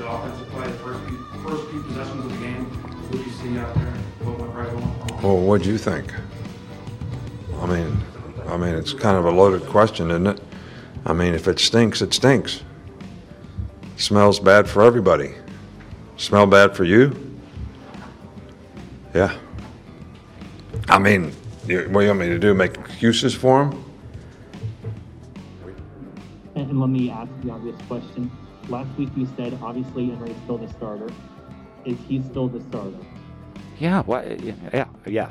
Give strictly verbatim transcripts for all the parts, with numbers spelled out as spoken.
the offensive play, the first few, first few possessions of the game? What did you see out there? What went right, what went wrong? Well, what do you think? I mean, I mean, it's kind of a loaded question, isn't it? I mean, if it stinks, it stinks. It smells bad for everybody. Smell bad for you? Yeah. I mean, you, what do you want me to do, make excuses for him? And let me ask the obvious question. Last week you said, obviously, Emery's still the starter. Is he still the starter? Yeah, well, yeah, yes.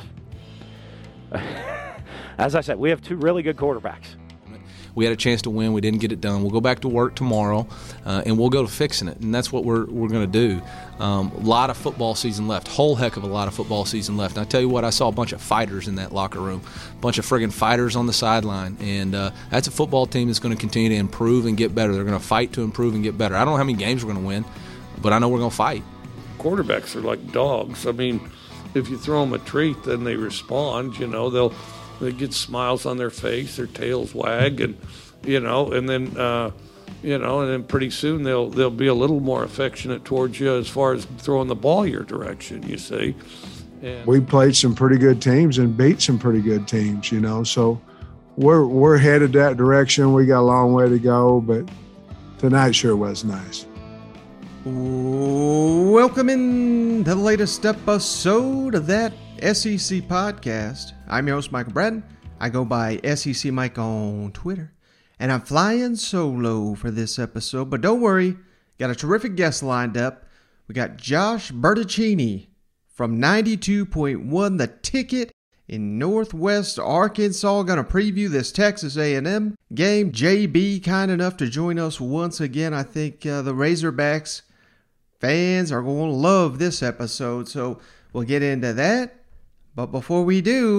As I said, we have two really good quarterbacks. We had a chance to win. We didn't get it done. We'll go back to work tomorrow, uh, and we'll go to fixing it. And that's what we're we're going to do. A um, lot of football season left. Whole heck of a lot of football season left. And I tell you what, I saw a bunch of fighters in that locker room, a bunch of friggin' fighters on the sideline. And uh, that's a football team that's going to continue to improve and get better. They're going to fight to improve and get better. I don't know how many games we're going to win, but I know we're going to fight. Quarterbacks are like dogs. I mean, if you throw them a treat, then they respond. You know, they'll they get smiles on their face, their tails wag, and you know, and then uh, you know, and then pretty soon they'll they'll be a little more affectionate towards you as far as throwing the ball your direction. You see, and we played some pretty good teams and beat some pretty good teams. You know, so we're we're headed that direction. We got a long way to go, but tonight sure was nice. Welcome in to the latest episode of that S E C podcast. I'm your host, Michael Bratton. I go by S E C Mike on Twitter. And I'm flying solo for this episode. But don't worry, got a terrific guest lined up. We got Josh Bertaccini from ninety-two point one The Ticket in Northwest Arkansas. Going to preview this Texas A and M game. J B kind enough to join us once again. I think uh, the Razorbacks fans are going to love this episode, so we'll get into that. But before we do,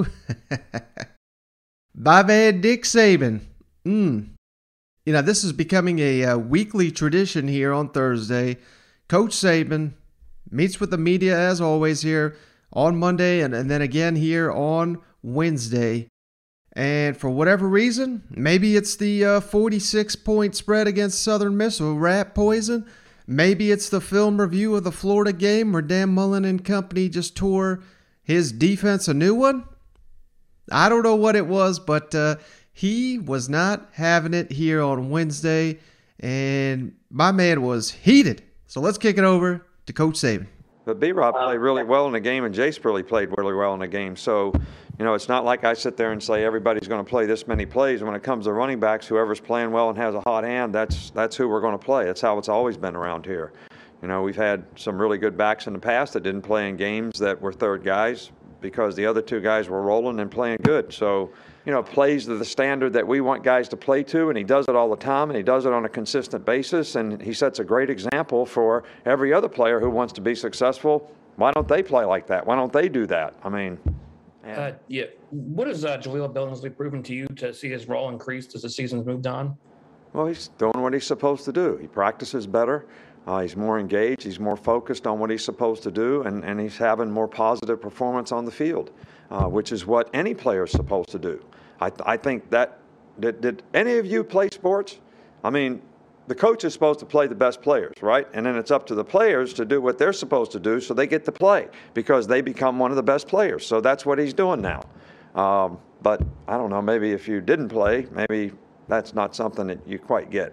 my man Nick Saban. Mm. You know, this is becoming a, a weekly tradition here on Thursday. Coach Saban meets with the media, as always, here on Monday and, and then again here on Wednesday. And for whatever reason, maybe it's the uh, forty-six point spread against Southern Miss or rat poison. Maybe it's the film review of the Florida game where Dan Mullen and company just tore his defense a new one. I don't know what it was, but uh, he was not having it here on Wednesday, and my man was heated. So let's kick it over to Coach Saban. But B-Rob played really well in the game, and Jace really played really well in the game. So, you know, it's not like I sit there and say everybody's going to play this many plays. When it comes to running backs, whoever's playing well and has a hot hand, that's that's who we're going to play. That's how it's always been around here. You know, we've had some really good backs in the past that didn't play in games that were third guys because the other two guys were rolling and playing good. So, you know, plays to the standard that we want guys to play to, and he does it all the time, and he does it on a consistent basis, and he sets a great example for every other player who wants to be successful. Why don't they play like that? Why don't they do that? I mean, yeah. Uh, yeah. What has uh, Jaleel Billingsley proven to you to see his role increased as the season's moved on? Well, he's doing what he's supposed to do. He practices better. Uh, he's more engaged. He's more focused on what he's supposed to do, and, and he's having more positive performance on the field, uh, which is what any player is supposed to do. I, I think that did, – did any of you play sports? I mean, the coach is supposed to play the best players, right? And then it's up to the players to do what they're supposed to do so they get to play because they become one of the best players. So that's what he's doing now. Um, but I don't know, maybe if you didn't play, maybe that's not something that you quite get.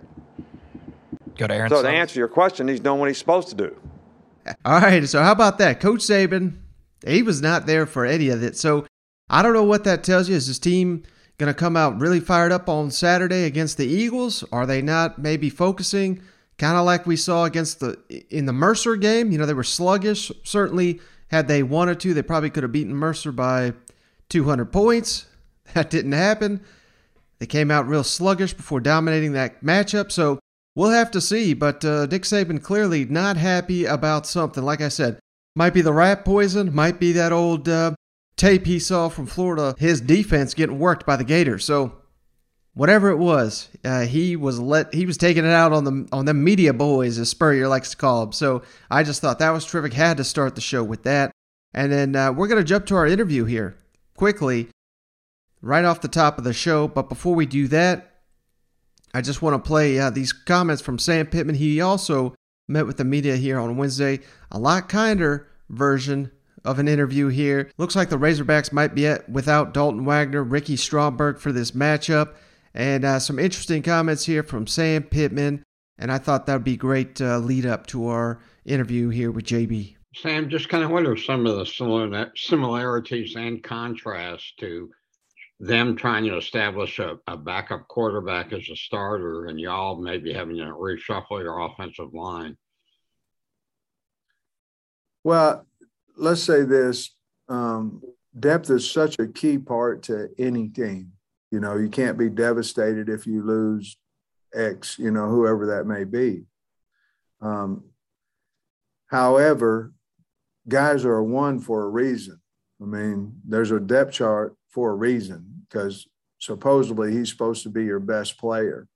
Go to Aaron So Sons. to answer your question, he's doing what he's supposed to do. All right, so how about that? Coach Saban, he was not there for any of it. So I don't know what that tells you. Is his team going to come out really fired up on Saturday against the Eagles? Are they not maybe focusing kind of like we saw against the in the Mercer game? You know, they were sluggish. Certainly, had they wanted to, they probably could have beaten Mercer by two hundred points. That didn't happen. They came out real sluggish before dominating that matchup. So we'll have to see. But uh, Nick Saban clearly not happy about something. Like I said, might be the rat poison, might be that old uh, tape he saw from Florida, his defense getting worked by the Gators. So whatever it was, uh, he was let he was taking it out on the on the media boys, as Spurrier likes to call them. So I just thought that was terrific. Had to start the show with that. And then uh, we're going to jump to our interview here quickly, right off the top of the show. But before we do that, I just want to play uh, these comments from Sam Pittman. He also met with the media here on Wednesday. A lot kinder version of an interview here. Looks like the Razorbacks might be at, without Dalton Wagner, Ricky Stromberg for this matchup. And uh, some interesting comments here from Sam Pittman. And I thought that would be great uh, lead up to our interview here with J B. Sam, just kind of what are some of the similar, similarities and contrasts to them trying to establish a, a backup quarterback as a starter and y'all maybe having to reshuffle your offensive line? Well, let's say this. Um, depth is such a key part to any team. You know, you can't be devastated if you lose X, you know, whoever that may be. Um, however, guys are one for a reason. I mean, there's a depth chart for a reason because supposedly he's supposed to be your best player.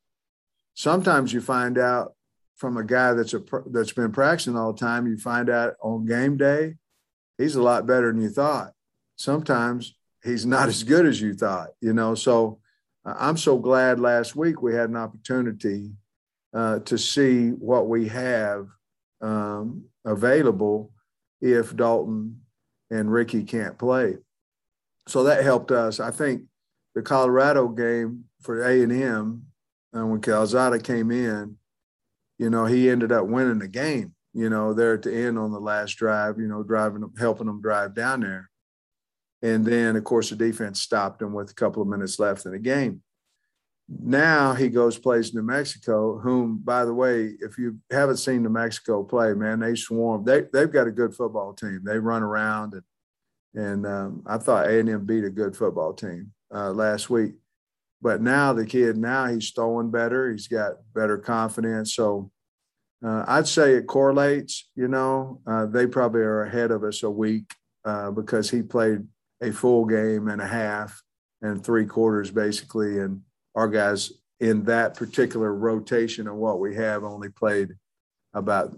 Sometimes you find out from a guy that's a that's been practicing all the time, you find out on game day, he's a lot better than you thought. Sometimes he's not as good as you thought, you know. So uh, I'm so glad last week we had an opportunity uh, to see what we have um, available if Dalton and Ricky can't play. So that helped us. I think the Colorado game for A and M, uh, when Calzada came in, you know, he ended up winning the game, you know, there at the end on the last drive, you know, driving, helping them drive down there. And then, of course, the defense stopped him with a couple of minutes left in the game. Now he goes, plays New Mexico, whom, by the way, if you haven't seen New Mexico play, man, they swarm. They, they've got a good football team. They run around. And, and um, I thought A and M beat a good football team uh, last week. But now the kid, now he's throwing better. He's got better confidence. So uh, I'd say it correlates, you know. Uh, they probably are ahead of us a week uh, because he played a full game and a half and three quarters basically. And our guys in that particular rotation of what we have only played about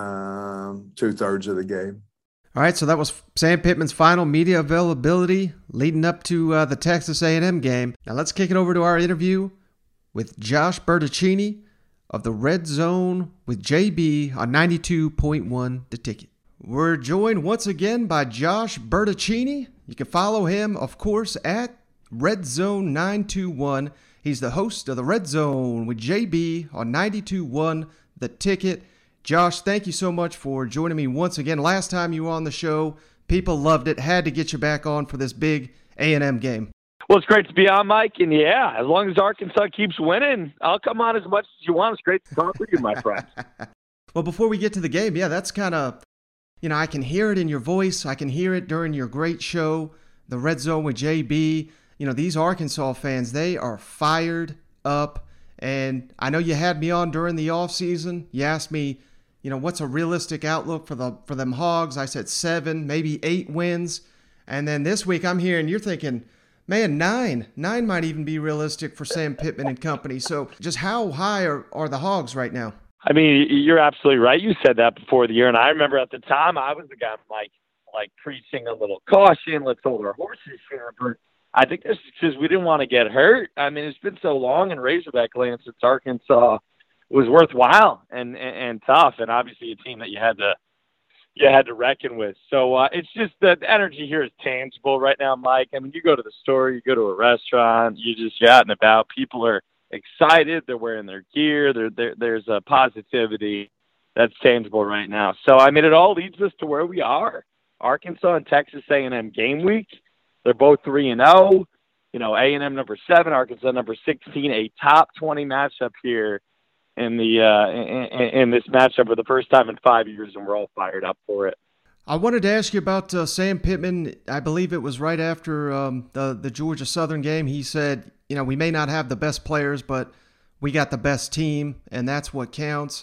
um, two-thirds of the game. All right, so that was Sam Pittman's final media availability leading up to uh, the Texas A and M game. Now let's kick it over to our interview with Josh Bertaccini of the Red Zone with J B on ninety-two point one The Ticket. We're joined once again by Josh Bertaccini. You can follow him, of course, at Red Zone nine two one. He's the host of the Red Zone with J B on ninety-two point one The Ticket. Josh, thank you so much for joining me once again. Last time you were on the show, people loved it. Had to get you back on for this big A and M game. Well, it's great to be on, Mike. And, yeah, as long as Arkansas keeps winning, I'll come on as much as you want. It's great to talk with you, my friend. Well, before we get to the game, yeah, that's kind of, you know, I can hear it in your voice. I can hear it during your great show, the Red Zone with J B. You know, these Arkansas fans, they are fired up. And I know you had me on during the offseason. You asked me, you know, what's a realistic outlook for the for them Hogs? I said seven, maybe eight wins. And then this week I'm here and you're thinking, man, nine. Nine might even be realistic for Sam Pittman and company. So just how high are, are the Hogs right now? I mean, you're absolutely right. You said that before the year. And I remember at the time I was the guy like, like preaching a little caution. Let's hold our horses here. But I think this is because we didn't want to get hurt. I mean, it's been so long in Razorback land since Arkansas was worthwhile and, and, and tough, and obviously a team that you had to you had to reckon with. So uh, it's just that the energy here is tangible right now, Mike. I mean, you go to the store, you go to a restaurant, you just you're out and about. People are excited. They're wearing their gear. They're, they're, there's a positivity that's tangible right now. So, I mean, it all leads us to where we are. Arkansas and Texas A and M game week. They're both three and oh. You know, A and M number seven, Arkansas number sixteen, a top twenty matchup here in the uh, in, in this matchup for the first time in five years, and we're all fired up for it. I wanted to ask you about uh, Sam Pittman. I believe it was right after um, the the Georgia Southern game. He said, you know, we may not have the best players, but we got the best team, and that's what counts.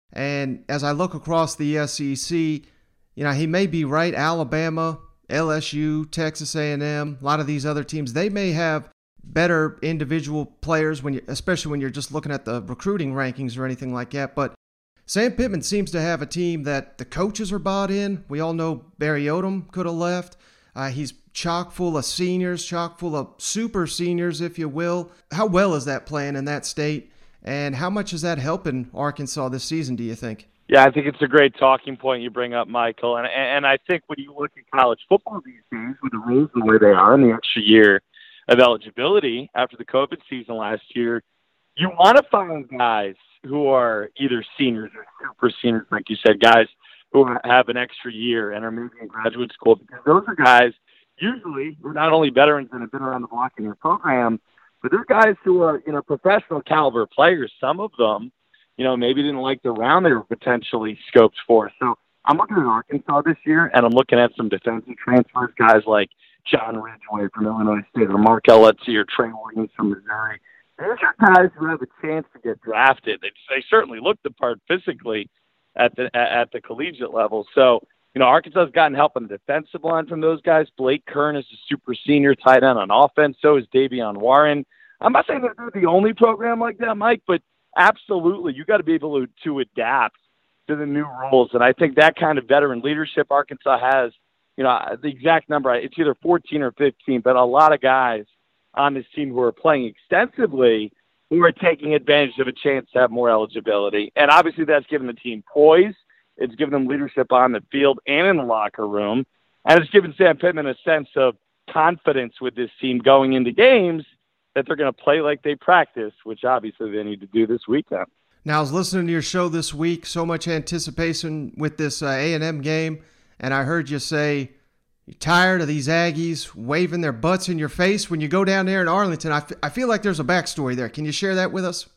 And as I look across the S E C, you know, he may be right. Alabama, L S U, Texas A and M, a lot of these other teams, they may have better individual players, when you, especially when you're just looking at the recruiting rankings or anything like that. But Sam Pittman seems to have a team that the coaches are bought in. We all know Barry Odom could have left. Uh, he's chock full of seniors, chock full of super seniors, if you will. How well is that playing in that state? And how much is that helping Arkansas this season, do you think? Yeah, I think it's a great talking point you bring up, Michael. And and I think when you look at college football these days, with the rules the way they are and the extra year of eligibility after the COVID season last year, you want to find guys who are either seniors or super seniors, like you said, guys who have an extra year and are maybe in graduate school, because those are guys usually who are not only veterans and have been around the block in your program, but they're guys who are, you know, professional caliber players. Some of them, you know, maybe didn't like the round they were potentially scoped for. So I'm looking at Arkansas this year, and I'm looking at some defensive transfers, guys like John Ridgeway from Illinois State, or Markel Letzi, or Trey Williams from Missouri. These are guys who have a chance to get drafted. They, they certainly look the part physically at the at the collegiate level. So, you know, Arkansas has gotten help on the defensive line from those guys. Blake Kern is a super senior tight end on offense. So is Davion Warren. I'm not saying that they're the only program like that, Mike, but absolutely, you got to be able to, to adapt to the new rules. And I think that kind of veteran leadership Arkansas has, you know, the exact number, it's either fourteen or fifteen, but a lot of guys on this team who are playing extensively who are taking advantage of a chance to have more eligibility. And obviously that's given the team poise. It's given them leadership on the field and in the locker room. And it's given Sam Pittman a sense of confidence with this team going into games that they're going to play like they practice, which obviously they need to do this weekend. Now, I was listening to your show this week, so much anticipation with this uh, A and M game, and I heard you say you're tired of these Aggies waving their butts in your face when you go down there in Arlington. I, f- I feel like there's a backstory there. Can you share that with us?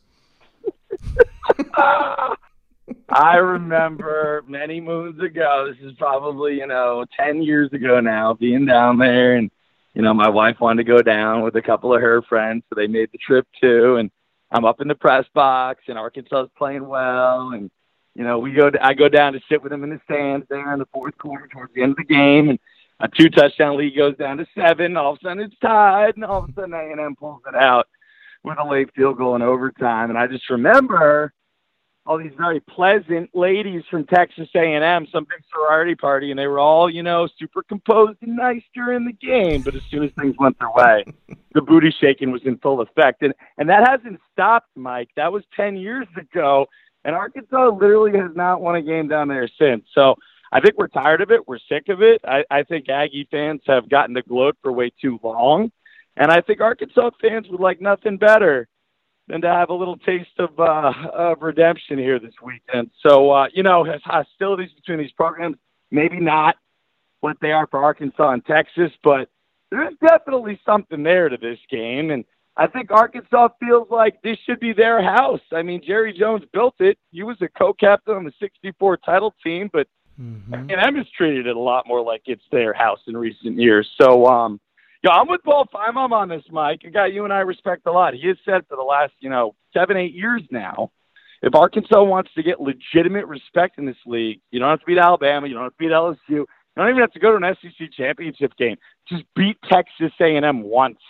I remember many moons ago, this is probably, you know, ten years ago now, being down there, and you know, my wife wanted to go down with a couple of her friends, so they made the trip too. And I'm up in the press box, and Arkansas is playing well. And, you know, we go. To, I go down to sit with them in the stands there in the fourth quarter towards the end of the game. And a two-touchdown lead goes down to seven. All of a sudden it's tied, and all of a sudden A and M pulls it out with a late field goal in overtime. And I just remember all these very pleasant ladies from Texas A and M, some big sorority party, and they were all, you know, super composed and nice during the game. But as soon as things went their way, the booty shaking was in full effect. And and that hasn't stopped, Mike. That was ten years ago, and Arkansas literally has not won a game down there since. So I think we're tired of it. We're sick of it. I, I think Aggie fans have gotten to gloat for way too long. And I think Arkansas fans would like nothing better than to have a little taste of, uh, of redemption here this weekend. So, uh, you know, hostilities between these programs, maybe not what they are for Arkansas and Texas, but there's definitely something there to this game. And I think Arkansas feels like this should be their house. I mean, Jerry Jones built it. He was a co-captain on the sixty-four title team, but mm-hmm. A and M has treated it a lot more like it's their house in recent years. So, um, Yeah, I'm with Paul Finebaum on this, Mike. A guy you and I respect a lot. He has said for the last, you know, seven, eight years now, if Arkansas wants to get legitimate respect in this league, you don't have to beat Alabama, you don't have to beat L S U, you don't even have to go to an S E C championship game. Just beat Texas A and M once.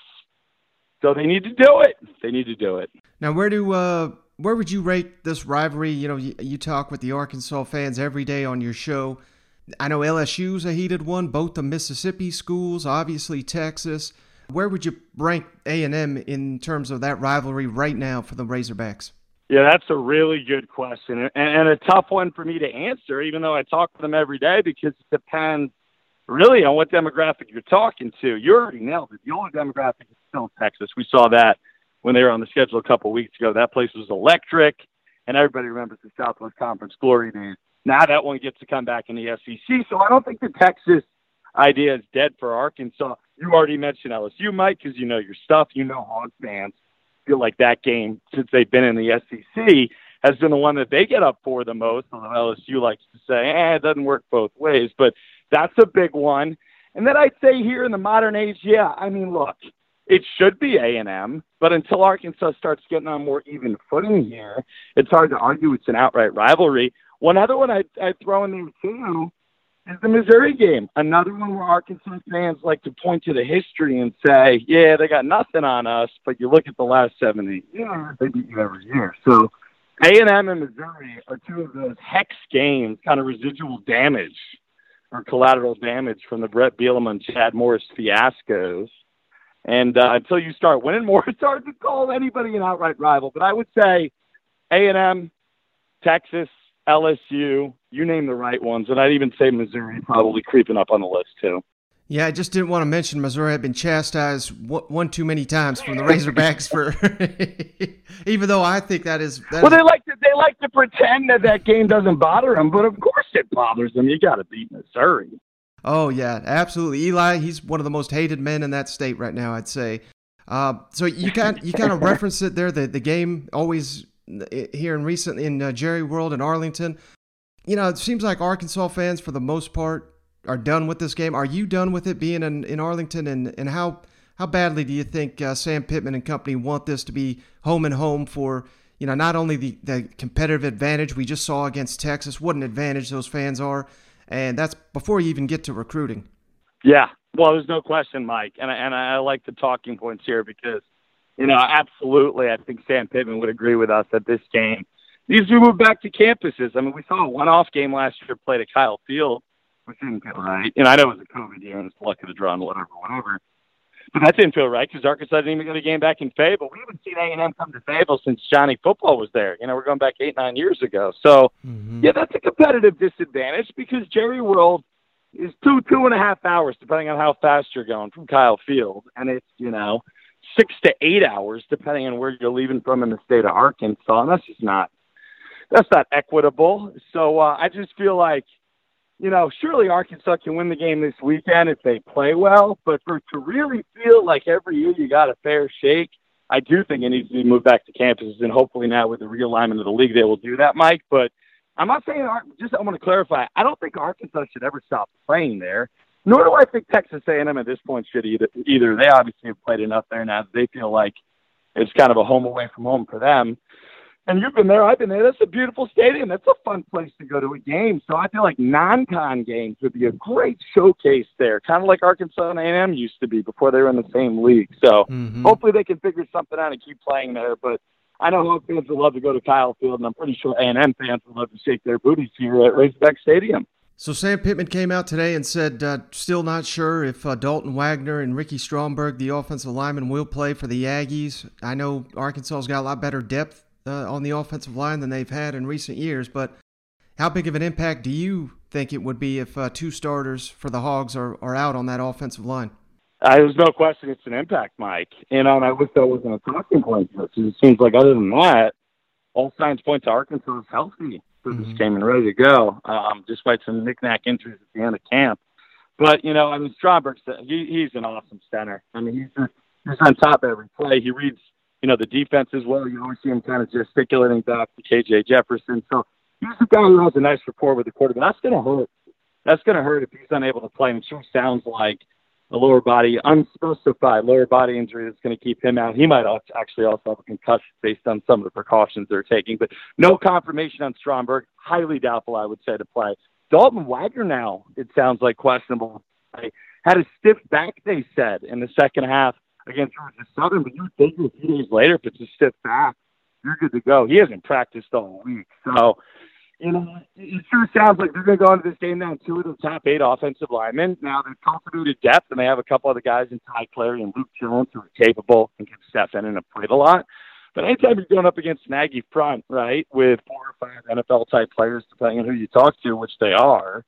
So they need to do it. They need to do it. Now, where do uh, where would you rate this rivalry? You know, you, you talk with the Arkansas fans every day on your show. I know L S U's a heated one, both the Mississippi schools, obviously Texas. Where would you rank A and M in terms of that rivalry right now for the Razorbacks? Yeah, that's a really good question, and, and a tough one for me to answer, even though I talk to them every day, because it depends really on what demographic you're talking to. You already nailed it. The older demographic is still Texas. We saw that when they were on the schedule a couple of weeks ago. That place was electric, and everybody remembers the Southwest Conference glory days. Now that one gets to come back in the S E C. So I don't think the Texas idea is dead for Arkansas. You already mentioned L S U, Mike, because you know your stuff. You know Hog fans feel like that game, since they've been in the S E C, has been the one that they get up for the most. Although L S U likes to say, eh, it doesn't work both ways. But that's a big one. And then I'd say here in the modern age, yeah, I mean, look, it should be A and M, but until Arkansas starts getting on more even footing here, it's hard to argue it's an outright rivalry. One other one I'd, I'd throw in there, too, is the Missouri game. Another one where Arkansas fans like to point to the history and say, yeah, they got nothing on us, but you look at the last seven, eight years, they beat you every year. So A and M and Missouri are two of those hex games, kind of residual damage or collateral damage from the Brett Bielema and Chad Morris fiascos. And uh, until you start winning more, it's hard to call anybody an outright rival. But I would say A and M, Texas, L S U, you name the right ones, and I'd even say Missouri probably creeping up on the list too. Yeah, I just didn't want to mention Missouri had been chastised one too many times from the Razorbacks for, even though I think that is. That well, is, they like to they like to pretend that that game doesn't bother them, but of course it bothers them. You got to beat Missouri. Oh yeah, absolutely. Eli, he's one of the most hated men in that state right now, I'd say. Uh, so you kind you kind of referenced it there. The the game always here in recent in uh, Jerry World in Arlington. You know, it seems like Arkansas fans for the most part are done with this game. Are you done with it being in, in Arlington? And, and how how badly do you think uh, Sam Pittman and company want this to be home and home for, you know, not only the, the competitive advantage we just saw against Texas, what an advantage those fans are, and that's before you even get to recruiting. Yeah, well, there's no question, Mike, and I, and I like the talking points here because, you know, absolutely, I think Sam Pittman would agree with us that this game needs to move back to campuses. I mean, we saw a one-off game last year played at Kyle Field, which didn't feel right. And I know it was a COVID year and it's lucky to draw and whatever, whatever. But that didn't feel right because Arkansas didn't even get a game back in Fayetteville. We haven't seen A and M come to Fayetteville since Johnny Football was there. You know, we're going back eight, nine years ago. So, mm-hmm. yeah, that's a competitive disadvantage because Jerry World is two, two and a half hours, depending on how fast you're going from Kyle Field. And it's, you know, six to eight hours, depending on where you're leaving from in the state of Arkansas. And that's just not, that's not equitable. So uh, I just feel like, you know, surely Arkansas can win the game this weekend if they play well, but for to really feel like every year you got a fair shake, I do think it needs to be moved back to campuses, and hopefully now with the realignment of the league they will do that, Mike. But I'm not saying, just I want to clarify, I don't think Arkansas should ever stop playing there, nor do I think Texas A and M at this point should either. either. They obviously have played enough there now that they feel like it's kind of a home away from home for them. And you've been there, I've been there. That's a beautiful stadium. That's a fun place to go to a game. So I feel like non-con games would be a great showcase there, kind of like Arkansas and A and M used to be before they were in the same league. So mm-hmm. hopefully they can figure something out and keep playing there. But I know Hawk fans would love to go to Kyle Field, and I'm pretty sure A and M fans would love to shake their booties here at Razorback Stadium. So Sam Pittman came out today and said uh, still not sure if uh, Dalton Wagner and Ricky Stromberg, the offensive lineman, will play for the Aggies. I know Arkansas's got a lot better depth Uh, on the offensive line than they've had in recent years, but how big of an impact do you think it would be if uh, two starters for the Hogs are, are out on that offensive line? Uh, there's no question it's an impact, Mike. And um, I wish that wasn't a talking point. It seems like other than that, all signs point to Arkansas is healthy for this mm-hmm. game and ready to go, um, despite some knick-knack injuries at the end of camp. But, you know, I mean, Stromberg's, he, he's an awesome center. I mean, he's, just, he's on top of every play. He reads You know, the defense as well. You always see him kind of gesticulating back to K J Jefferson. So he's a guy who has a nice rapport with the quarterback. That's going to hurt. That's going to hurt if he's unable to play. And it sure sounds like a lower body, unspecified lower body injury that's going to keep him out. He might actually also have a concussion based on some of the precautions they're taking. But no confirmation on Stromberg. Highly doubtful, I would say, to play. Dalton Wagner now, it sounds like questionable. I had a stiff back, they said, in the second half against Georgia Southern, but you think a few days later, if it's a stiff back, you're good to go. He hasn't practiced all week. So, you know, it sure sounds like they're going to go into this game now two of the top eight offensive linemen. Now, they've cultivated depth, and they have a couple other guys in Ty Clary and Luke Jones who are capable and can step in and have played a lot. But anytime you're going up against an Aggie front, right, with four or five N F L-type players, depending on who you talk to, which they are,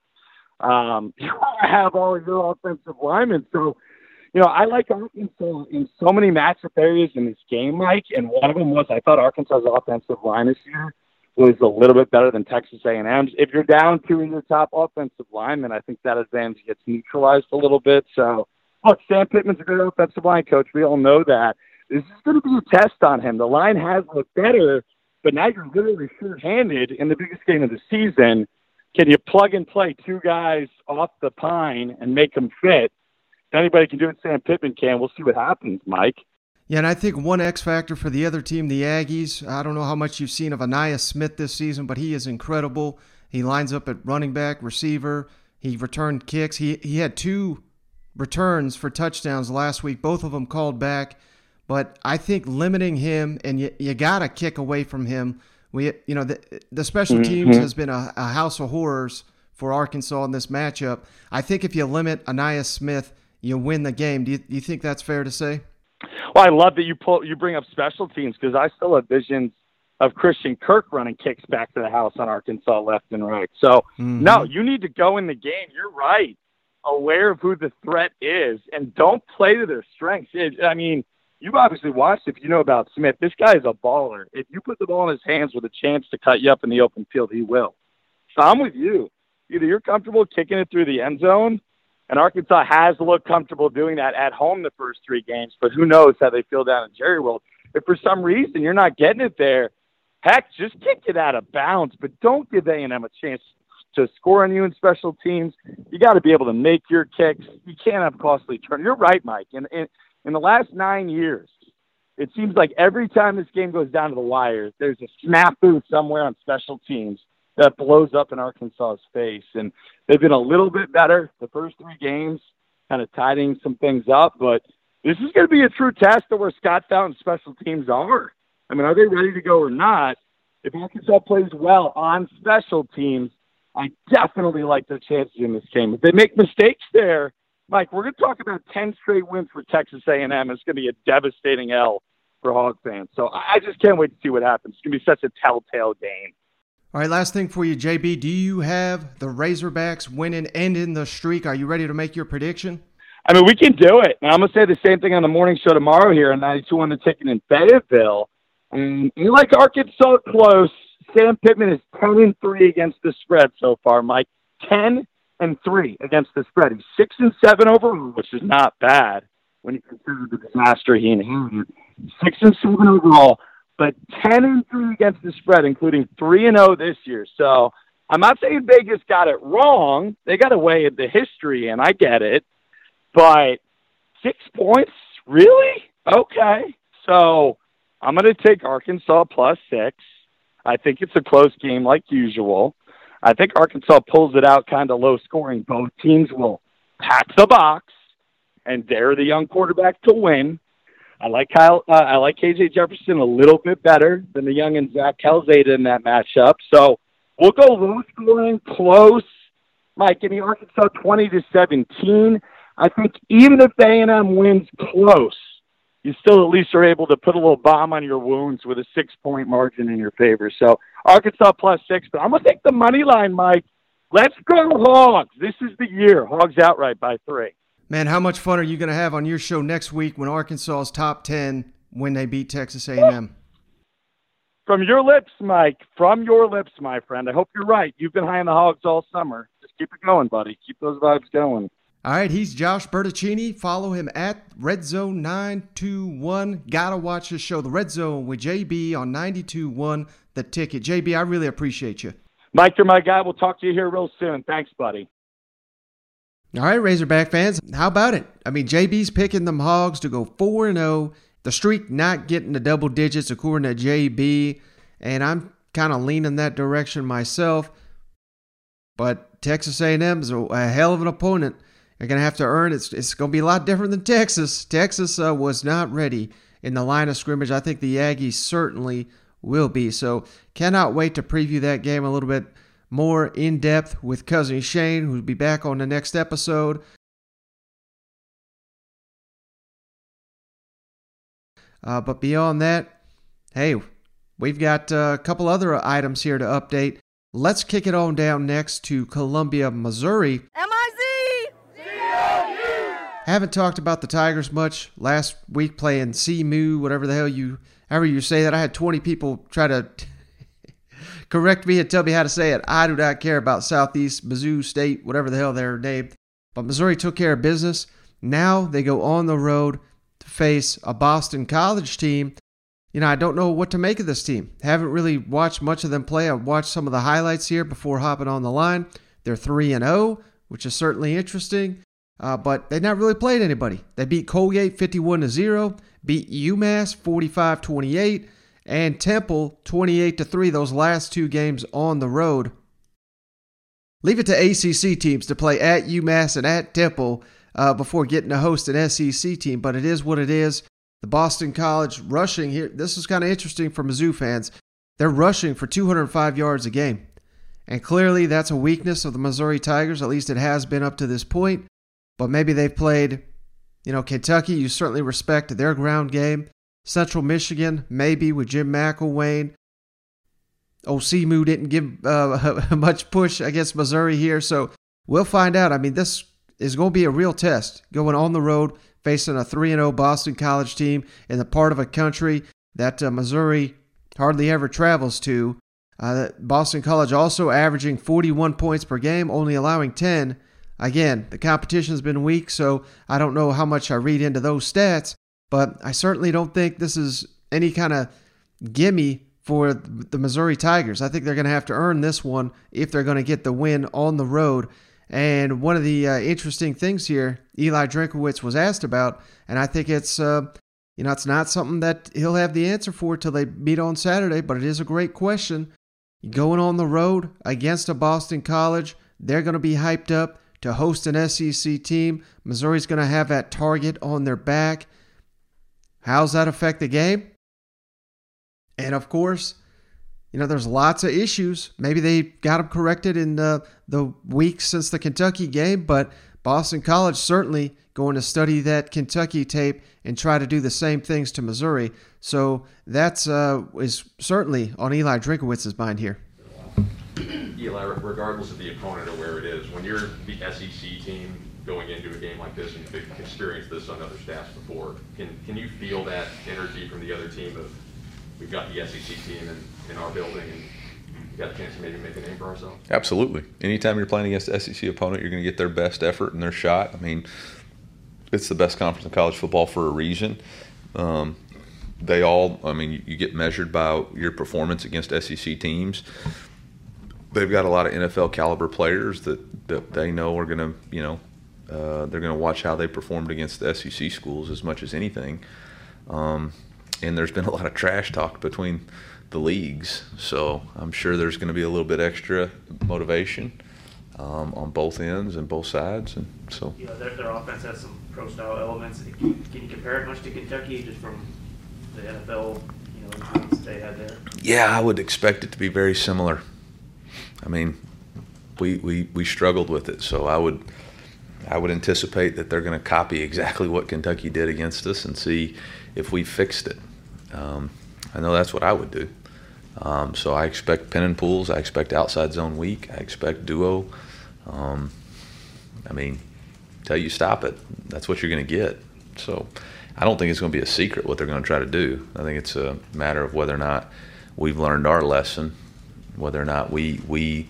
um, you want to have all of your offensive linemen. So, you know, I like Arkansas in so many matchup areas in this game, Mike, and one of them was I thought Arkansas's offensive line this year was a little bit better than Texas A and M's. If you're down two of your top offensive linemen, I think that advantage gets neutralized a little bit. So, look, Sam Pittman's a good offensive line coach. We all know that. This is going to be a test on him. The line has looked better, but now you're literally short-handed in the biggest game of the season. Can you plug and play two guys off the pine and make them fit? If anybody can do it, Sam Pittman can. We'll see what happens, Mike. Yeah, and I think one X factor for the other team, the Aggies, I don't know how much you've seen of Anaya Smith this season, but he is incredible. He lines up at running back, receiver. He returned kicks. He he had two returns for touchdowns last week, both of them called back. But I think limiting him, and you, you got to kick away from him. We, you know, the, the special teams mm-hmm. has been a, a house of horrors for Arkansas in this matchup. I think if you limit Anaya Smith, you win the game. Do you, do you think that's fair to say? Well, I love that you pull, you bring up special teams because I still have visions of Christian Kirk running kicks back to the house on Arkansas left and right. So, Mhm. no, you need to go in the game. You're right. Aware of who the threat is, and don't play to their strengths. It, I mean, you've obviously watched, if you know about Smith, this guy is a baller. If you put the ball in his hands with a chance to cut you up in the open field, he will. So I'm with you. Either you're comfortable kicking it through the end zone, and Arkansas has looked comfortable doing that at home the first three games, but who knows how they feel down in Jerry World. If for some reason you're not getting it there, heck, just kick it out of bounds, but don't give A and M a chance to score on you in special teams. You got to be able to make your kicks. You can't have costly turn. You're right, Mike. In, in, in the last nine years, it seems like every time this game goes down to the wire, there's a snafu somewhere on special teams that blows up in Arkansas's face. And they've been a little bit better the first three games, kind of tidying some things up. But this is going to be a true test of where Scott Fountain's special teams are. I mean, are they ready to go or not? If Arkansas plays well on special teams, I definitely like their chances in this game. If they make mistakes there, Mike, we're going to talk about ten straight wins for Texas A and M. It's going to be a devastating L for Hog fans. So I just can't wait to see what happens. It's going to be such a telltale game. All right, last thing for you, J B. Do you have the Razorbacks winning, ending the streak? Are you ready to make your prediction? I mean, we can do it. And I'm going to say the same thing on the morning show tomorrow here on ninety-two on the Ticket in Fayetteville. And you like Arkansas close. Sam Pittman is ten and three against the spread so far, Mike. ten and three against the spread. He's six and seven overall, which is not bad when you consider the disaster he inherited. six and seven overall, but ten and three against the spread, including three and oh this year. So I'm not saying Vegas got it wrong. They got to weigh the history, and I get it. But six points? Really? Okay. So I'm going to take Arkansas plus six. I think it's a close game like usual. I think Arkansas pulls it out kind of low scoring. Both teams will pack the box and dare the young quarterback to win. I like Kyle. Uh, I like K J Jefferson a little bit better than the young and Zach Calzada in that matchup. So we'll go low scoring, close. Mike, give me Arkansas twenty to seventeen. I think even if A and M wins close, you still at least are able to put a little balm on your wounds with a six-point margin in your favor. So Arkansas plus six, but I'm going to take the money line, Mike. Let's go Hogs. This is the year. Hogs outright by three. Man, how much fun are you going to have on your show next week when Arkansas's top ten when they beat Texas A and M? From your lips, Mike. From your lips, my friend. I hope you're right. You've been high on the Hogs all summer. Just keep it going, buddy. Keep those vibes going. All right, he's Josh Bertaccini. Follow him at Red Zone nine two one. Gotta watch his show, The Red Zone with J B on ninety-two one The Ticket. J B, I really appreciate you. Mike, you're my guy. We'll talk to you here real soon. Thanks, buddy. All right, Razorback fans, how about it? I mean, J B's picking them Hogs to go four and oh. The streak not getting to double digits according to J B, and I'm kind of leaning that direction myself. But Texas A and M is a, a hell of an opponent. They're going to have to earn. It's, it's going to be a lot different than Texas. Texas uh, was not ready in the line of scrimmage. I think the Aggies certainly will be. So cannot wait to preview that game a little bit more in depth with Cousin Shane, who'll be back on the next episode. Uh, but beyond that, hey, we've got uh, a couple other items here to update. Let's kick it on down next to Columbia, Missouri. M I Z! Haven't talked about the Tigers much. Last week playing C-Moo, whatever the hell you, however you say that. I had twenty people try to correct me and tell me how to say it. I do not care about Southeast Mizzou State, whatever the hell they're named. But Missouri took care of business. Now they go on the road to face a Boston College team. You know, I don't know what to make of this team. Haven't really watched much of them play. I've watched some of the highlights here before hopping on the line. They're three and oh, which is certainly interesting. Uh, but they've not really played anybody. They beat Colgate fifty-one to zero, beat UMass forty-five twenty-eight, and Temple twenty-eight to three, those last two games on the road. Leave it to A C C teams to play at UMass and at Temple uh, before getting to host an S E C team, but it is what it is. The Boston College rushing here, this is kind of interesting for Mizzou fans. They're rushing for two hundred five yards a game. And clearly that's a weakness of the Missouri Tigers, at least it has been up to this point. But maybe they've played, you know, Kentucky. You certainly respect their ground game. Central Michigan, maybe with Jim McElwain. Old Simu didn't give uh, much push against Missouri here, so we'll find out. I mean, this is going to be a real test, going on the road, facing a three and oh Boston College team in the part of a country that uh, Missouri hardly ever travels to. Uh, Boston College also averaging forty-one points per game, only allowing ten. Again, the competition's been weak, so I don't know how much I read into those stats, but I certainly don't think this is any kind of gimme for the Missouri Tigers. I think they're going to have to earn this one if they're going to get the win on the road. And one of the uh, interesting things here, Eli Drinkwitz was asked about, and I think it's uh, you know it's not something that he'll have the answer for till they meet on Saturday, but it is a great question. Going on the road against a Boston College, they're going to be hyped up to host an S E C team. Missouri's going to have that target on their back. How's that affect the game? And of course, you know, there's lots of issues. Maybe they got them corrected in the, the weeks since the Kentucky game, but Boston College certainly going to study that Kentucky tape and try to do the same things to Missouri. So that's uh, is certainly on Eli Drinkowitz's mind here. Eli, regardless of the opponent or where it is, when you're the S E C team going into a game like this, and you've experienced this on other staffs before, can can you feel that energy from the other team of, we've got the S E C team in, in our building and we've got a chance to maybe make a name for ourselves? Absolutely. Anytime you're playing against an S E C opponent, you're going to get their best effort and their shot. I mean, it's the best conference in college football for a reason. Um, they all, I mean, you, you get measured by your performance against S E C teams. They've got a lot of N F L caliber players that, that they know are going to, you know, uh, they're going to watch how they performed against the S E C schools as much as anything. Um, and there's been a lot of trash talk between the leagues, so I'm sure there's going to be a little bit extra motivation um, on both ends and both sides. And so, you know, their, their offense has some pro-style elements. Can, can you compare it much to Kentucky, just from the N F L, you know, influence they had there? Yeah, I would expect it to be very similar. I mean, we we we struggled with it, so I would I would anticipate that they're going to copy exactly what Kentucky did against us and see if we fixed it. Um, I know that's what I would do. Um, so I expect pin and pools. I expect outside zone weak. I expect duo. Um, I mean, till you stop it, that's what you're going to get. So I don't think it's going to be a secret what they're going to try to do. I think it's a matter of whether or not we've learned our lesson, whether or not we we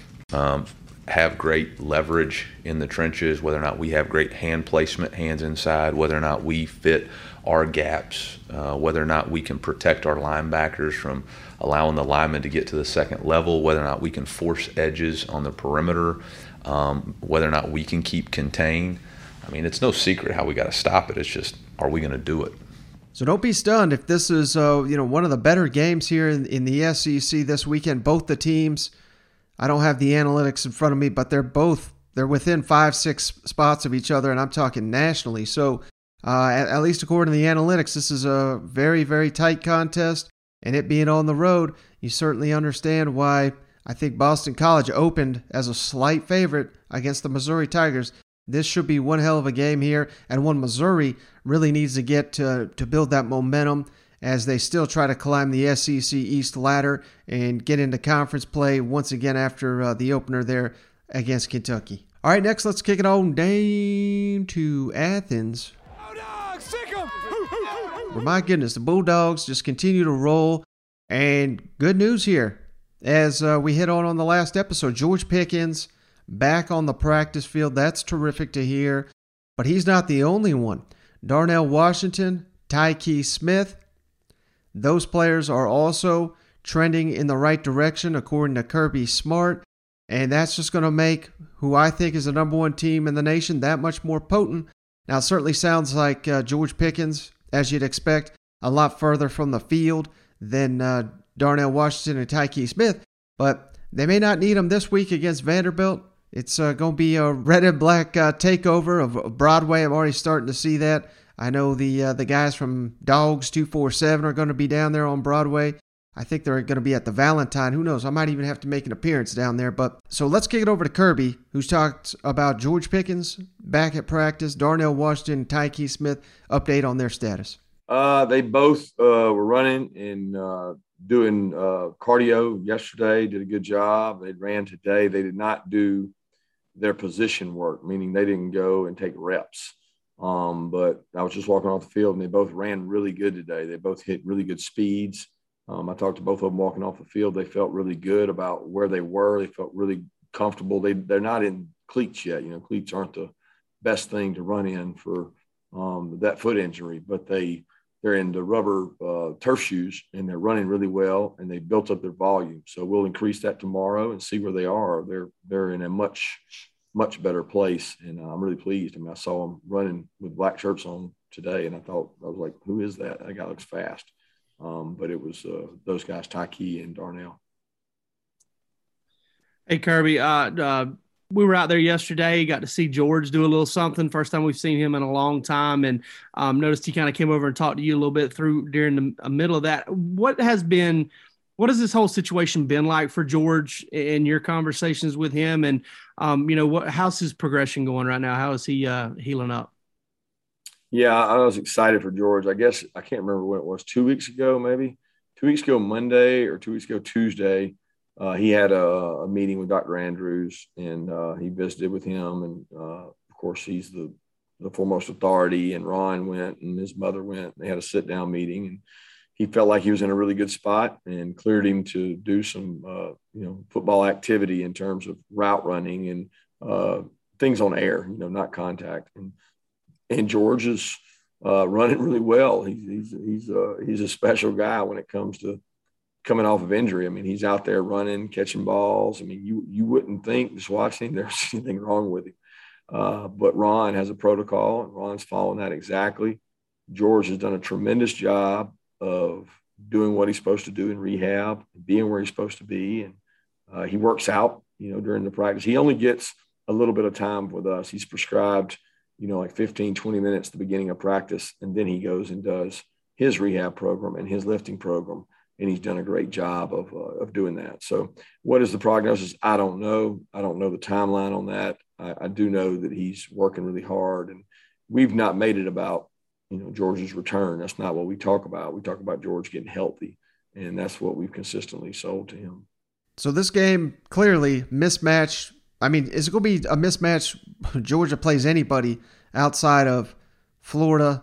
um, have great leverage in the trenches, whether or not we have great hand placement, hands inside, whether or not we fit our gaps, uh, whether or not we can protect our linebackers from allowing the linemen to get to the second level, whether or not we can force edges on the perimeter, um, whether or not we can keep contained. I mean, it's no secret how we got to stop it. It's just, are we going to do it? So don't be stunned if this is, uh, you know, one of the better games here in, in the S E C this weekend. Both the teams, I don't have the analytics in front of me, but they're both, they're within five, six spots of each other, and I'm talking nationally. So uh, at, at least according to the analytics, this is a very, very tight contest, and it being on the road, you certainly understand why I think Boston College opened as a slight favorite against the Missouri Tigers. This should be one hell of a game here, and one Missouri really needs to get to, to build that momentum as they still try to climb the S E C East ladder and get into conference play once again after uh, the opener there against Kentucky. All right, next let's kick it on down to Athens. Well, my goodness, the Bulldogs just continue to roll, and good news here. As uh, we hit on on the last episode, George Pickens back on the practice field. That's terrific to hear. But he's not the only one. Darnell Washington, Tyke Smith, those players are also trending in the right direction according to Kirby Smart. And that's just going to make who I think is the number one team in the nation that much more potent. Now, it certainly sounds like uh, George Pickens, as you'd expect, a lot further from the field than uh, Darnell Washington and Tyke Smith. But they may not need him this week against Vanderbilt. It's uh, going to be a red and black uh, takeover of Broadway. I'm already starting to see that. I know the uh, the guys from Dogs two forty-seven are going to be down there on Broadway. I think they're going to be at the Valentine. Who knows? I might even have to make an appearance down there. But so let's kick it over to Kirby, who's talked about George Pickens back at practice, Darnell Washington, and Tyke Smith. Update on their status. Uh, they both uh, were running, and uh, doing uh, cardio yesterday, did a good job. They ran today. They did not do their position work, meaning they didn't go and take reps. Um, but I was just walking off the field, and they both ran really good today. They both hit really good speeds. Um, I talked to both of them walking off the field. They felt really good about where they were. They felt really comfortable. They, they're not in cleats yet. You know, cleats aren't the best thing to run in for um, that foot injury, but they, they're in the rubber uh, turf shoes, and they're running really well, and they built up their volume. So we'll increase that tomorrow and see where they are. They're, they're in a much, much better place, and uh, I'm really pleased. I mean, I saw them running with black shirts on today, and I thought, I was like, who is that? That guy looks fast. Um, but it was uh, those guys, Tyke and Darnell. Hey, Kirby, uh, uh, we were out there yesterday, got to see George do a little something. First time we've seen him in a long time, and um, noticed he kind of came over and talked to you a little bit through during the uh, middle of that. What has been, what has this whole situation been like for George in your conversations with him? And, um, you know, what, how's his progression going right now? How is he uh, healing up? Yeah, I was excited for George. I guess I can't remember when it was, two weeks ago, maybe two weeks ago, Monday or two weeks ago, Tuesday. Uh, he had a, a meeting with Doctor Andrews, and uh, he visited with him. And uh, of course, he's the, the foremost authority, and Ron went and his mother went. They had a sit down meeting, and he felt like he was in a really good spot, and cleared him to do some, uh, you know, football activity in terms of route running and uh, things on air, you know, not contact. And, And George is uh, running really well. He's he's he's uh, he's a special guy when it comes to coming off of injury. I mean, he's out there running, catching balls. I mean, you you wouldn't think just watching him there's anything wrong with him. Uh, but Ron has a protocol, and Ron's following that exactly. George has done a tremendous job of doing what he's supposed to do in rehab, being where he's supposed to be, and uh, he works out, you know, during the practice. He only gets a little bit of time with us. He's prescribed, you know, like fifteen, twenty minutes at the beginning of practice. And then he goes and does his rehab program and his lifting program. And he's done a great job of, uh, of doing that. So what is the prognosis? I don't know. I don't know the timeline on that. I, I do know that he's working really hard, and we've not made it about, you know, George's return. That's not what we talk about. We talk about George getting healthy, and that's what we've consistently sold to him. So this game, clearly mismatched. I mean, is it going to be a mismatch? Georgia plays anybody outside of Florida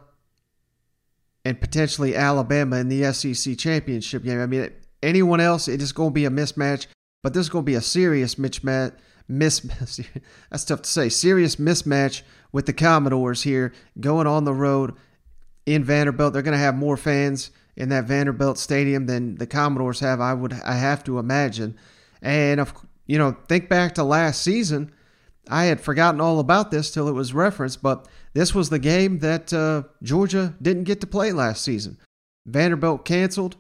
and potentially Alabama in the S E C championship game. I mean, anyone else, it is going to be a mismatch, but this is going to be a serious mismatch. Mis- that's tough to say. Serious mismatch with the Commodores here, going on the road in Vanderbilt. They're going to have more fans in that Vanderbilt stadium than the Commodores have, I would, I have to imagine. And of You know, think back to last season. I had forgotten all about this till it was referenced, but this was the game that uh, Georgia didn't get to play last season. Vanderbilt canceled,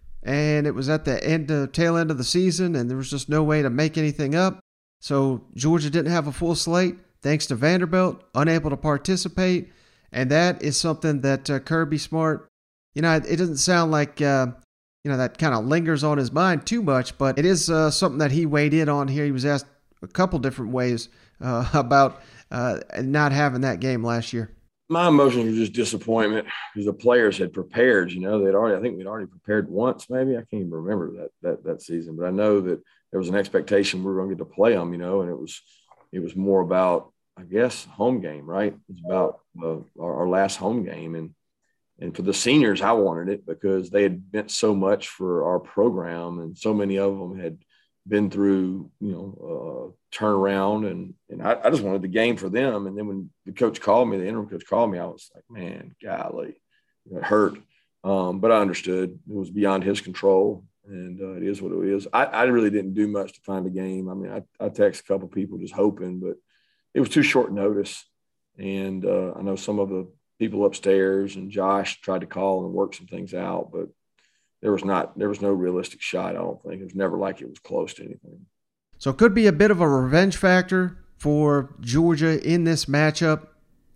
and it was at the end, uh, tail end of the season, and there was just no way to make anything up. So Georgia didn't have a full slate, thanks to Vanderbilt, unable to participate, and that is something that uh, Kirby Smart, you know, it, it doesn't sound like uh, you know, that kind of lingers on his mind too much, but it is uh, something that he weighed in on here. He was asked a couple different ways uh, about uh, not having that game last year. My emotions were just disappointment because the players had prepared. You know, they'd already, I think we'd already prepared once, maybe. I can't even remember that that that season, but I know that there was an expectation we were going to get to play them. You know, and it was it was more about, I guess, home game, right? It was about uh, our, our last home game, and and for the seniors, I wanted it because they had meant so much for our program, and so many of them had been through, you know, uh, turnaround, and and I, I just wanted the game for them. And then when the coach called me, the interim coach called me, I was like, man, golly, it hurt. Um, but I understood it was beyond his control, and uh, it is what it is. I, I really didn't do much to find a game. I mean, I, I texted a couple people just hoping, but it was too short notice. And uh, I know some of the people upstairs and Josh tried to call and work some things out, but there was not, there was no realistic shot. I don't think it was never like it was close to anything. So it could be a bit of a revenge factor for Georgia in this matchup,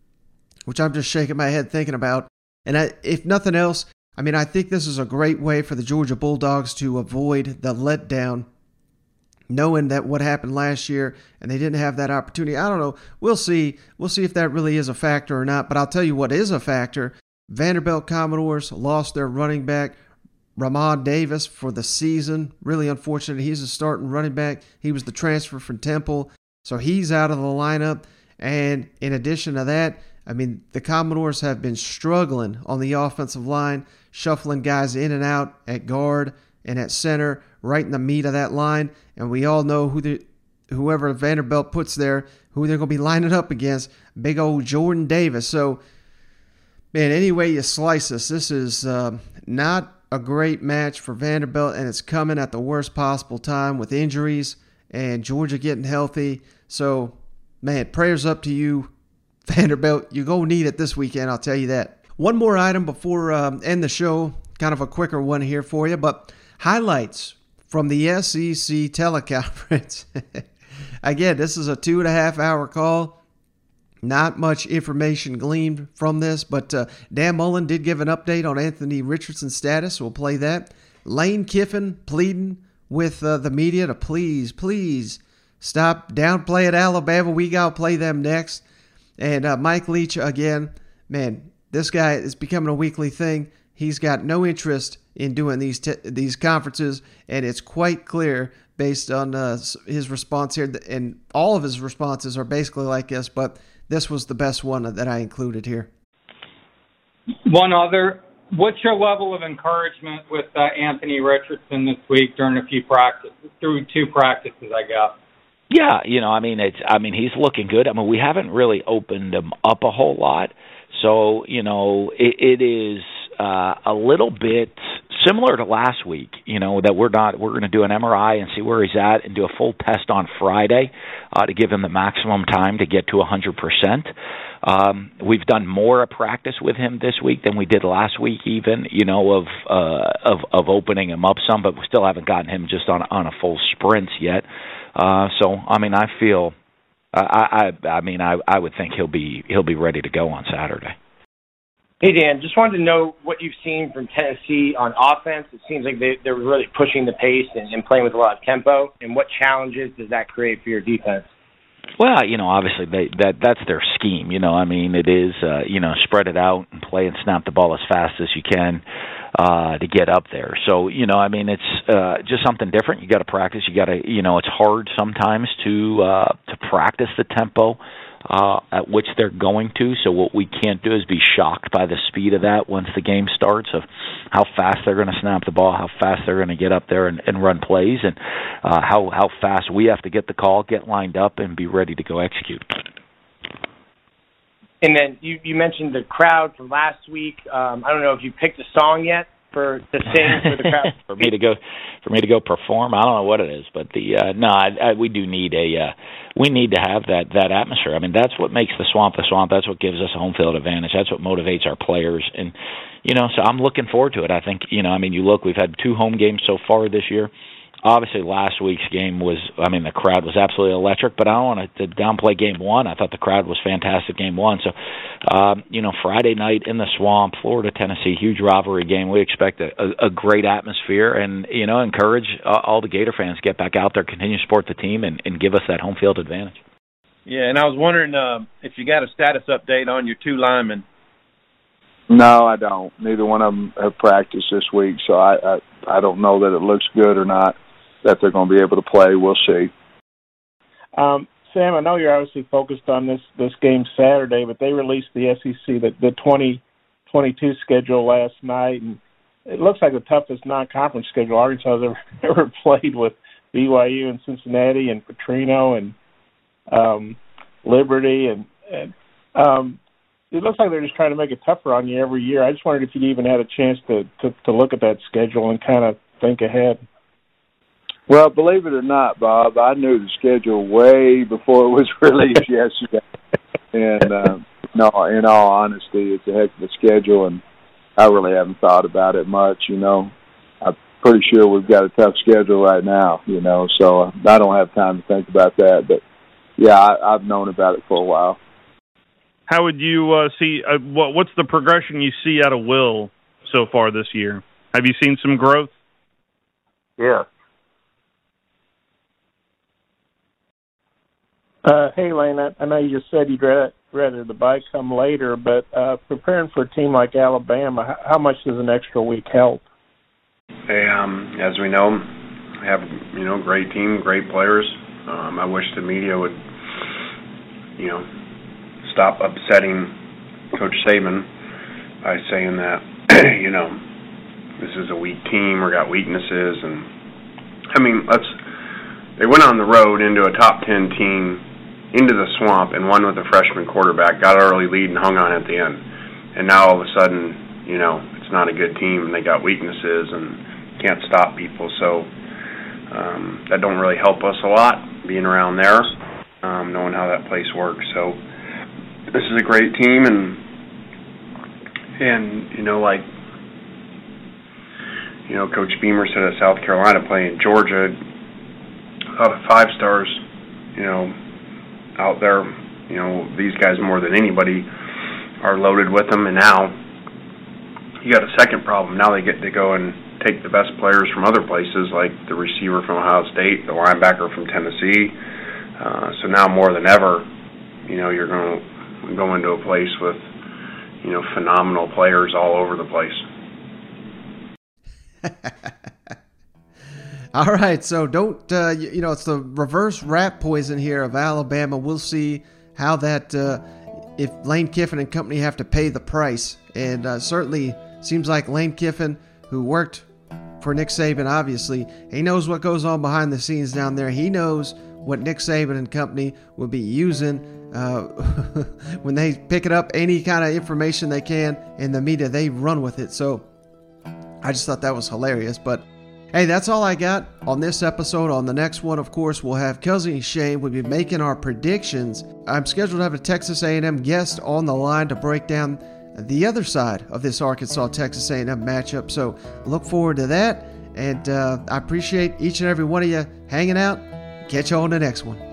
which I'm just shaking my head thinking about. And I, if nothing else, I mean, I think this is a great way for the Georgia Bulldogs to avoid the letdown, knowing that what happened last year and they didn't have that opportunity. I don't know. We'll see. We'll see if that really is a factor or not. But I'll tell you what is a factor. Vanderbilt Commodores lost their running back, Ramon Davis for the season. Really unfortunate. He's a starting running back. He was the transfer from Temple, so he's out of the lineup. And in addition to that, I mean, the Commodores have been struggling on the offensive line, shuffling guys in and out at guard and at center, right in the meat of that line. And we all know who the whoever Vanderbilt puts there, who they're going to be lining up against, big old Jordan Davis. So, man, any way you slice this, this is uh, not a great match for Vanderbilt, and it's coming at the worst possible time with injuries and Georgia getting healthy. So, man, prayers up to you, Vanderbilt. You're going to need it this weekend, I'll tell you that. One more item before um, end the show, kind of a quicker one here for you, but highlights from the S E C teleconference. Again, this is a two and a half hour call. Not much information gleaned from this, but uh, Dan Mullen did give an update on Anthony Richardson's status. We'll play that. Lane Kiffin pleading with uh, the media to please, please stop downplaying Alabama. We got to play them next. And uh, Mike Leach, again, man, this guy is becoming a weekly thing. He's got no interest in doing these te- these conferences, and it's quite clear based on uh, his response here, and all of his responses are basically like this, but this was the best one that I included here. One other, what's your level of encouragement with uh, Anthony Richardson this week during a few practices, through two practices, I guess? Yeah, you know, I mean, it's, I mean, he's looking good. I mean, we haven't really opened him up a whole lot, so you know, it, it is uh, a little bit similar to last week, you know, that we're not, we're going to do an M R I and see where he's at and do a full test on Friday uh, to give him the maximum time to get to one hundred percent. Um, we've done more of practice with him this week than we did last week even, you know, of, uh, of, of opening him up some, but we still haven't gotten him just on, on a full sprint yet. Uh, so, I mean, I feel, uh, I, I, I mean, I, I would think he'll be, he'll be ready to go on Saturday. Hey, Dan, just wanted to know what you've seen from Tennessee on offense. It seems like they, they're really pushing the pace and, and playing with a lot of tempo. And what challenges does that create for your defense? Well, you know, obviously they, that that's their scheme. You know, I mean, it is, uh, you know, spread it out and play and snap the ball as fast as you can uh, to get up there. So, you know, I mean, it's uh, just something different. You got to practice. You got to, you know, it's hard sometimes to uh, to practice the tempo uh, at which they're going to. So what we can't do is be shocked by the speed of that once the game starts, of how fast they're going to snap the ball, how fast they're going to get up there and, and run plays, and uh, how, how fast we have to get the call, get lined up, and be ready to go execute. And then you, you mentioned the crowd from last week. Um, I don't know if you picked a song yet for to sing for the crowd. for me to go, for me to go perform. I don't know what it is, but the uh, no, I, I, we do need a, uh, we need to have that that atmosphere. I mean, that's what makes the Swamp the Swamp. That's what gives us a home field advantage. That's what motivates our players, and you know, so I'm looking forward to it. I think, you know, I mean, you look, we've had two home games so far this year. Obviously, last week's game was, I mean, the crowd was absolutely electric, but I don't want to downplay game one. I thought the crowd was fantastic game one. So, um, you know, Friday night in the Swamp, Florida, Tennessee, huge rivalry game. We expect a, a, a great atmosphere and, you know, encourage uh, all the Gator fans to get back out there, continue to support the team, and, and give us that home field advantage. Yeah, and I was wondering uh, if you got a status update on your two linemen. No, I don't. Neither one of them have practiced this week, so I, I, I don't know that it looks good or not that they're going to be able to play. We'll see. Um, Sam, I know you're obviously focused on this, this game Saturday, but they released the S E C, the, the twenty twenty-two schedule last night, and it looks like the toughest non-conference schedule Arkansas has ever, ever played, with B Y U and Cincinnati and Petrino and um, Liberty. And, and um, it looks like they're just trying to make it tougher on you every year. I just wondered if you'd even had a chance to, to, to look at that schedule and kind of think ahead. Well, believe it or not, Bob, I knew the schedule way before it was released yesterday. And, uh, no, in all honesty, it's a heck of a schedule, and I really haven't thought about it much, you know. I'm pretty sure we've got a tough schedule right now, you know, so I don't have time to think about that. But, yeah, I, I've known about it for a while. How would you uh, see uh, what, what's the progression you see out of Will so far this year? Have you seen some growth? Yeah. Uh, hey, Lane, I, I know you just said you'd rather, rather the bye come later, but uh, preparing for a team like Alabama, how, how much does an extra week help? they, um, as we know, have, you know, great team, great players. Um, I wish the media would, you know, stop upsetting Coach Saban by saying that, you know, this is a weak team or got weaknesses. And, I mean, let's, they went on the road into a top ten team, into the swamp, and won with a freshman quarterback, got an early lead and hung on at the end. And now all of a sudden, you know, it's not a good team and they got weaknesses and can't stop people. So um, that don't really help us a lot, being around there, um, knowing how that place works. So this is a great team, and, and you know, like, you know, Coach Beamer said at South Carolina playing Georgia, a lot of five stars, you know, out there, you know, these guys more than anybody are loaded with them. And now you got a second problem. Now they get to go and take the best players from other places, like the receiver from Ohio State, the linebacker from Tennessee. Uh, so now more than ever, you know, you're going to go into a place with, you know, phenomenal players all over the place. All right, so don't, uh, you, you know, it's the reverse rat poison here of Alabama. We'll see how that, uh, if Lane Kiffin and company have to pay the price. And uh, certainly seems like Lane Kiffin, who worked for Nick Saban, obviously, he knows what goes on behind the scenes down there. He knows what Nick Saban and company will be using uh, when they pick it up, any kind of information they can in the media, they run with it. So I just thought that was hilarious. But hey, that's all I got on this episode. On the next one, of course, we'll have Kelsey Shane. We'll be making our predictions. I'm scheduled to have a Texas A and M guest on the line to break down the other side of this Arkansas-Texas A and M matchup. So look forward to that. And uh, I appreciate each and every one of you hanging out. Catch you on the next one.